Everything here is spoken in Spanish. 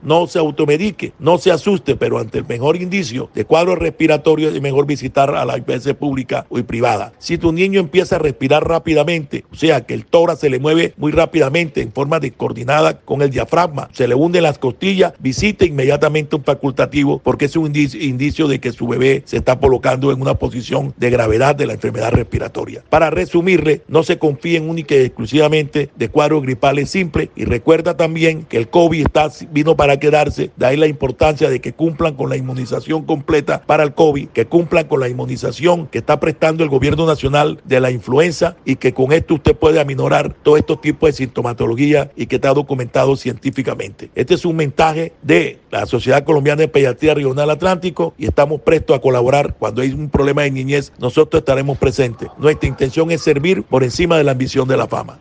no se automedique, no se asuste, pero ante el mejor indicio de cuadro respiratorio es mejor visitar a la IPS pública y privada. Si tu niño empieza a respirar rápidamente, o sea que el tórax se le mueve muy rápidamente en forma descoordinada con el diafragma, se le hunden las costillas, visite inmediatamente un facultativo porque es un indicio de que su bebé se está colocando en una posición de gravedad de la enfermedad respiratoria. Para resumirle, no se confíen única y exclusivamente de cuadros gripales simples y recuerda también que el COVID vino para quedarse, de ahí la importancia de que cumplan con la inmunización completa para el COVID, que cumplan con la inmunización que está prestando el gobierno nacional de la influenza y que con esto usted puede aminorar todos estos tipos de sintomatología y que está documentado científicamente. Este es un mensaje de la Sociedad Colombiana de Pediatría Regional Atlántico y estamos prestos a colaborar. Cuando hay un problema de niñez, nosotros estaremos presentes. Nuestra intención es servir por encima de la ambición de la fama.